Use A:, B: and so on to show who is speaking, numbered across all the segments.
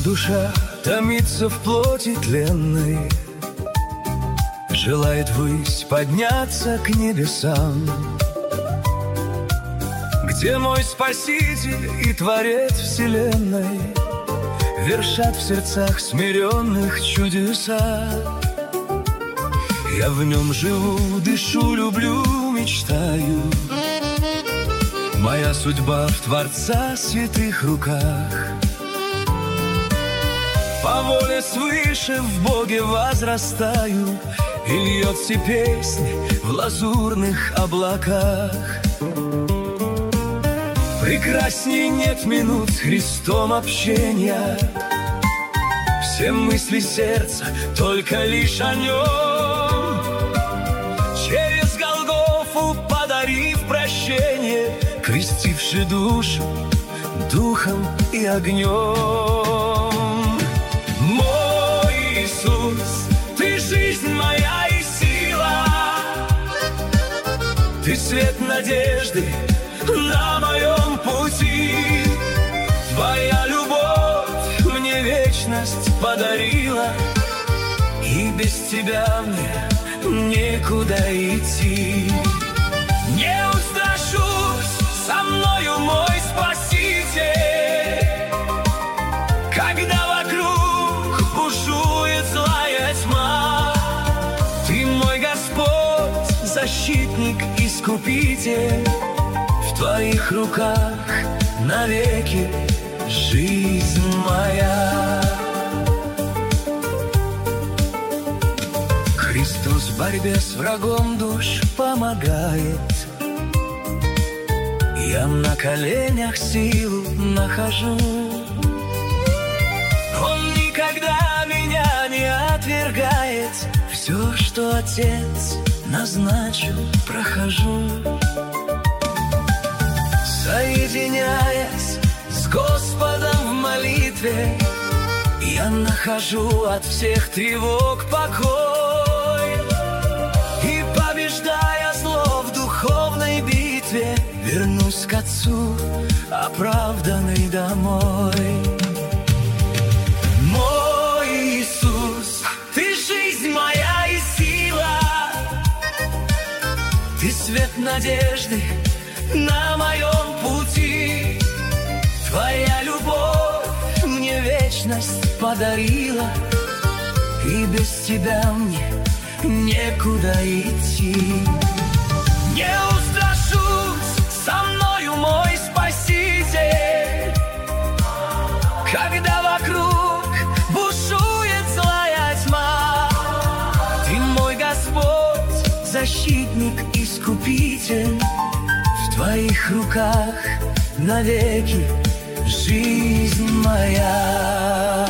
A: душа томится в плоти тленной, желает ввысь подняться к небесам, где мой Спаситель и Творец вселенной вершат в сердцах смиренных чудеса. Я в нем живу, дышу, люблю, мечтаю. Моя судьба в Творца святых руках. По воле свыше в Боге возрастаю, и льется песнь в лазурных облаках. Прекрасней нет минут с Христом общения, все мысли сердца только лишь о нем. Через Голгофу подарив прощение, крестивши душу духом и огнем. Мой Иисус, Ты жизнь моя и сила, Ты свет надежды на моем пути. Твоя любовь мне вечность подарила, и без Тебя мне некуда идти. Не устрашусь, со мною мой Спаситель, когда вокруг бушует злая тьма. Ты мой Господь, защитник, искупитель. В Твоих руках навеки жизнь моя. Христос в борьбе с врагом душ помогает. Я на коленях силу нахожу. Он никогда меня не отвергает. Все, что Отец назначил, прохожу. Соединяясь с Господом в молитве, я нахожу от всех тревог покой. И побеждая зло в духовной битве, вернусь к Отцу, оправданный домой. Мой Иисус, Ты жизнь моя и сила, Ты свет надежды на моем пути. Твоя любовь мне вечность подарила, и без Тебя мне некуда идти. Не устрашусь, со мною мой Спаситель, когда вокруг бушует злая тьма. Ты мой Господь, защитник, искупитель. В Твоих руках навеки жизнь моя.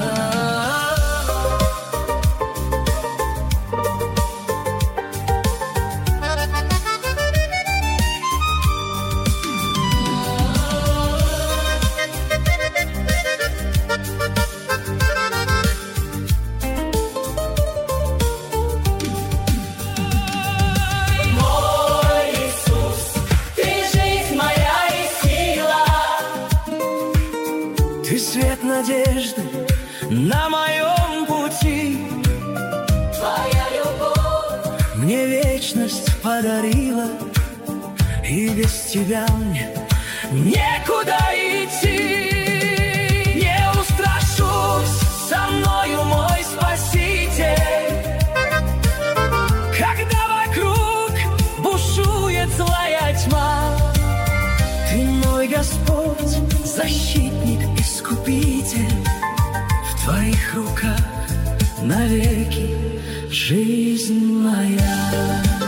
A: Ты свет надежды на моем пути. Твоя любовь мне вечность подарила, и без Тебя мне некуда идти. Не устрашусь, со мною мой Спаситель, когда вокруг бушует злая тьма. Ты мой Господь, защитник, искупитель. В Твоих руках навеки жизнь моя.